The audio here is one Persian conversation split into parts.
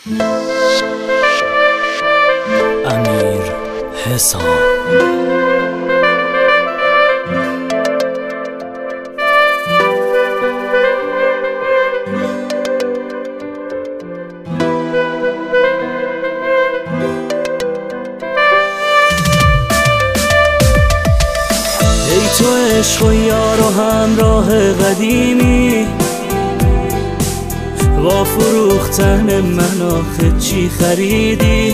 امیر حسام. ای تو عشق و یار و همراه قدیمی، با فروختن من آخه چی خریدی؟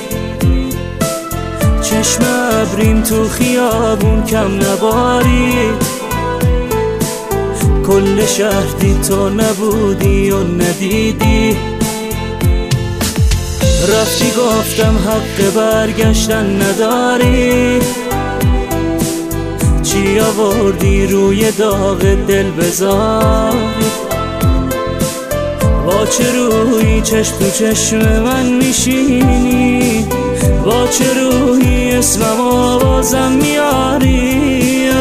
چشم ابریم تو خیابون کم نبارید، کل شهر دید تو نبودی و ندیدی. رفتی گفتم حق برگشتن نداری، چی آوردی روی داغ دل بذاری؟ با چه روحی چشم تو چشم من میشینی؟ با چه روحی اسمم آوازم میاری؟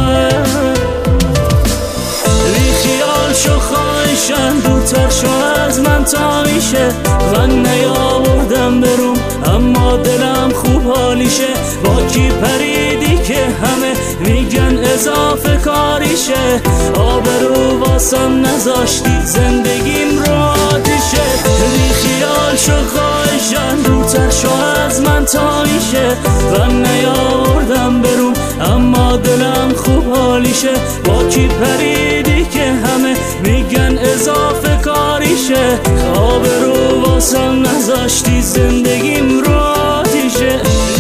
بی خیال شو خواهشن دورتر شو از من تا میشه. من نیاوردم بروم اما دلم خوب حالیشه. با کی پریدی که همه میگن اضافه کاریشه؟ آبرو واسم نذاشتی زندگیم رو آتیشه. بی خیال شو خواهشن دورتر شو از من تا میشه. من نیاوردم بروم اما دلم خوب حالیشه. با کی پریدی که همه میگن اضافه کاریشه؟ آبرو واسم نذاشتی زندگیم رو آتیشه.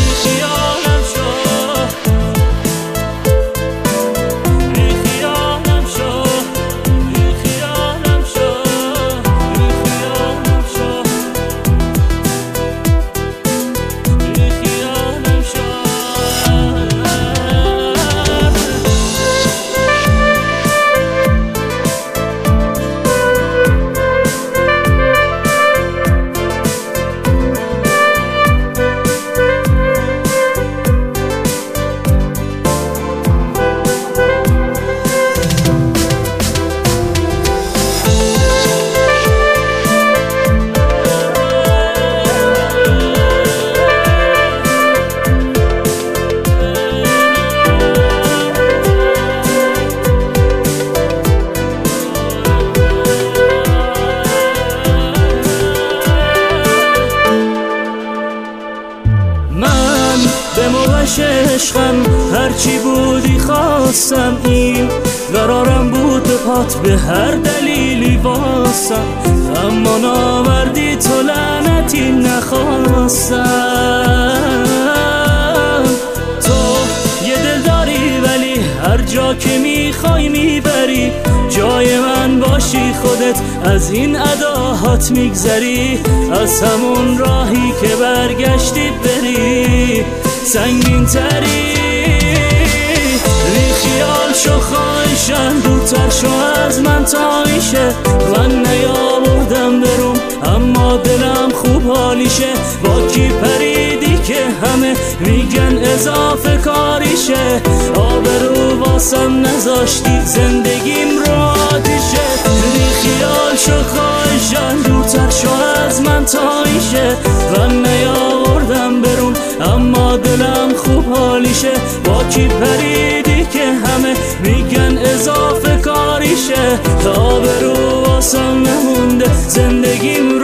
به موقعش عشقم هرچی بودی خواستم. این قرارم بود به پات به هر دلیلی واسم، اما نامردی تو لعنتی نخواستم. تو یه دل داری ولی هر جا که میخوای میبری. جای من باشی خودت از این اداهات میگذری. از همون راهی که برگشتی بری سنگین تری. بی خیال شو خواهشن دورتر شو از من تا میشه. من نیاوردم بروم اما دلم خوب حالیشه. با کی پریدی که همه میگن اضافه کاریشه؟ آبرو واسم نذاشتی زندگیم رو آتیشه. بی خیال شو خواهشن دورتر شو از من تا میشه. من نیاوردم بروم اما دلم خوب حالیشه. با کی پریدی که همه میگن اضافه کاریشه؟ آبرو واسم نمونده زندگیم